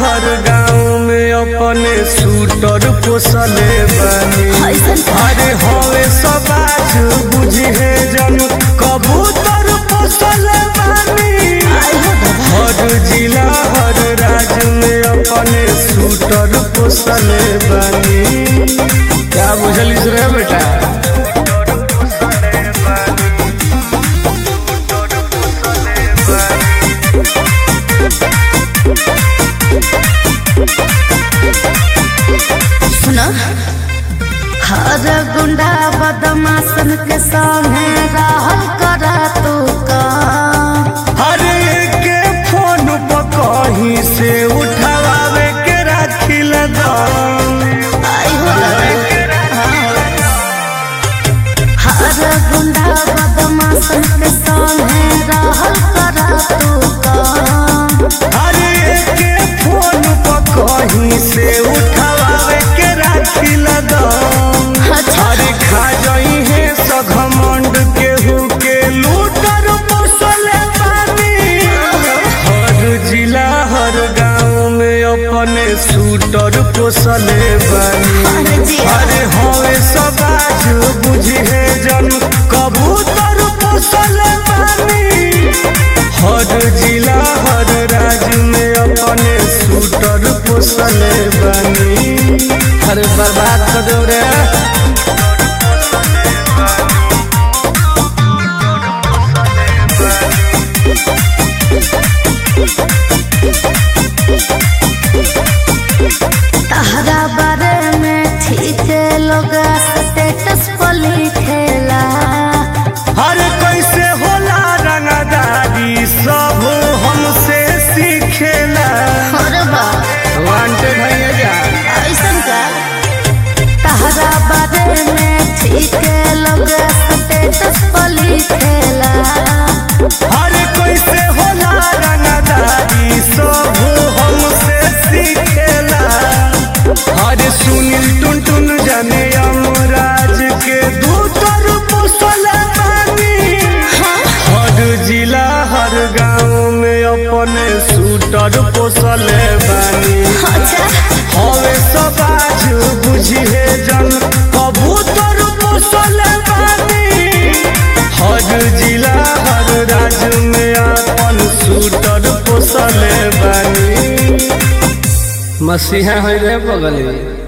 हर गाँव में अपने शूटर पोसले बानी। अरे हवे समाज बुझे जन कबूतर पोसले बानी। हर जिला हर राज्य में अपने शूटर पोसले बानी। क्या बुझलिस रे बेटा? सुनो, हर गुंडा बदमाशन के सामने रहल करा तू का। हर के फोन पर कहीं से उठावे के राखिल दाम। हर गुंडा बदमाशन के सामने रहल करा तू का। हर के फोन पर कहीं से उठावे के राखिल दाम। अरे खा जाई है सघमंड केहू के लूटर पोसले बानी। हर जिला हर गाँव में अपने शूटर पोसले बानी। अरे हवे समाज बुझे जन कबूतर पोसले बानी। हर जिला हर राज्य में अपने शूटर पोसले बानी। अरे बर्बाद कर दो रे। तहरा बारे में ठीक लोग स्टेटस पर लिखेला। हर कैसे होला रंगदारी सब हमसे सीखेला। वांटेड है क्या? ऐसन का तहरा बारे में ठीक लोग स्टेटस पर लिखेला। हर कैसे होला रंगदारी सब हमसे सीखेला। हर सुनील टुनटुन जाने अमराज के दूतर पोसले बानी। हर जिला हर गाँव में अपने शूटर पोसले बानी। हवे समाज बुझे जन कबूतर पोसले बानी। हर जिला हर राज्य में अपन शूटर पोसले बानी। मसीहा है रे बगली।